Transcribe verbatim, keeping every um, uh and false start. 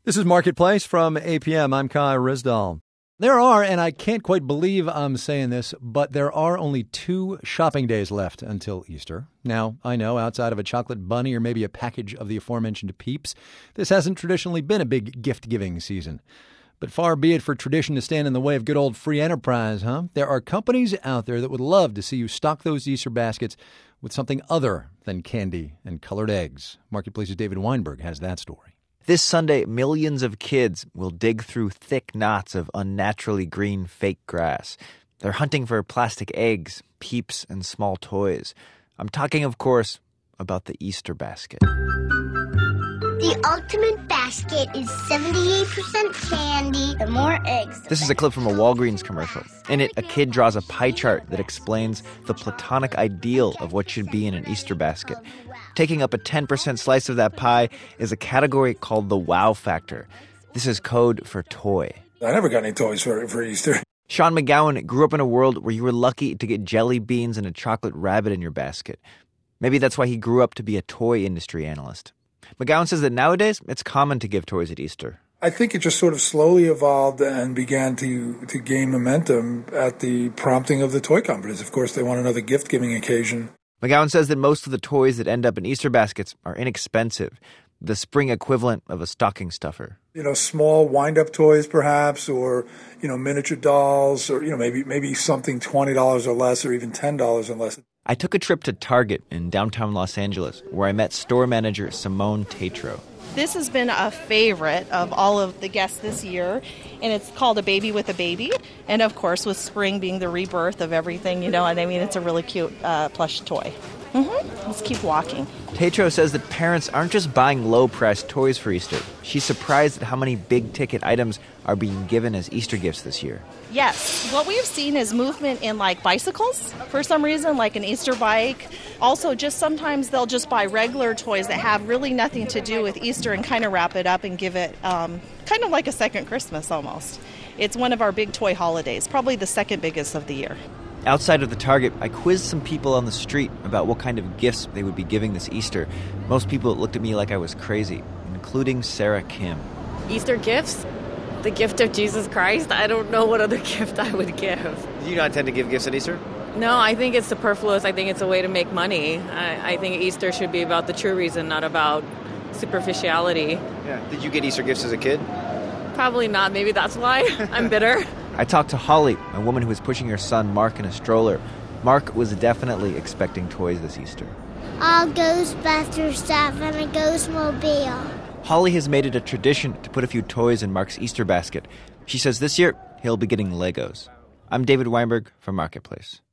This is Marketplace from A P M. I'm Kai Rizdal. There are, and I can't quite believe I'm saying this, but there are only two shopping days left until Easter. Now, I know, outside of a chocolate bunny or maybe a package of the aforementioned Peeps, this hasn't traditionally been a big gift-giving season. But far be it for tradition to stand in the way of good old free enterprise, huh? There are companies out there that would love to see you stock those Easter baskets with something other than candy and colored eggs. Marketplace's David Weinberg has that story. This Sunday, millions of kids will dig through thick knots of unnaturally green fake grass. They're hunting for plastic eggs, Peeps, and small toys. I'm talking, of course, about the Easter basket. The ultimate basket is seventy-eight percent candy and more eggs. This is a clip from a Walgreens commercial. In it, a kid draws a pie chart that explains the platonic ideal of what should be in an Easter basket. Taking up a ten percent slice of that pie is a category called the wow factor. This is code for toy. I never got any toys for, for Easter. Sean McGowan grew up in a world where you were lucky to get jelly beans and a chocolate rabbit in your basket. Maybe that's why he grew up to be a toy industry analyst. McGowan says that nowadays, it's common to give toys at Easter. I think it just sort of slowly evolved and began to, to gain momentum at the prompting of the toy companies. Of course, they want another gift-giving occasion. McGowan says that most of the toys that end up in Easter baskets are inexpensive, the spring equivalent of a stocking stuffer. You know, small wind-up toys, perhaps, or, you know, miniature dolls, or, you know, maybe maybe something twenty dollars or less, or even ten dollars or less. I took a trip to Target in downtown Los Angeles, where I met store manager Simone Tatro. This has been a favorite of all of the guests this year, and it's called A Baby with a Baby. And, of course, with spring being the rebirth of everything, you know, and I mean, it's a really cute uh, plush toy. Mm-hmm. Let's keep walking. Tatro says that parents aren't just buying low-priced toys for Easter. She's surprised at how many big-ticket items are being given as Easter gifts this year. Yes. What we've seen is movement in, like, bicycles, for some reason, like an Easter bike. Also, just sometimes they'll just buy regular toys that have really nothing to do with Easter and kind of wrap it up and give it um, kind of like a second Christmas almost. It's one of our big toy holidays, probably the second biggest of the year. Outside of the Target, I quizzed some people on the street about what kind of gifts they would be giving this Easter. Most people looked at me like I was crazy, including Sarah Kim. Easter gifts? The gift of Jesus Christ? I don't know what other gift I would give. Do you not tend to give gifts at Easter? No, I think it's superfluous. I think it's a way to make money. I, I think Easter should be about the true reason, not about superficiality. Yeah. Did you get Easter gifts as a kid? Probably not. Maybe that's why. I'm bitter. I talked to Holly, a woman who was pushing her son Mark in a stroller. Mark was definitely expecting toys this Easter. All Ghostbuster stuff and a Ghostmobile. Holly has made it a tradition to put a few toys in Mark's Easter basket. She says this year he'll be getting Legos. I'm David Weinberg for Marketplace.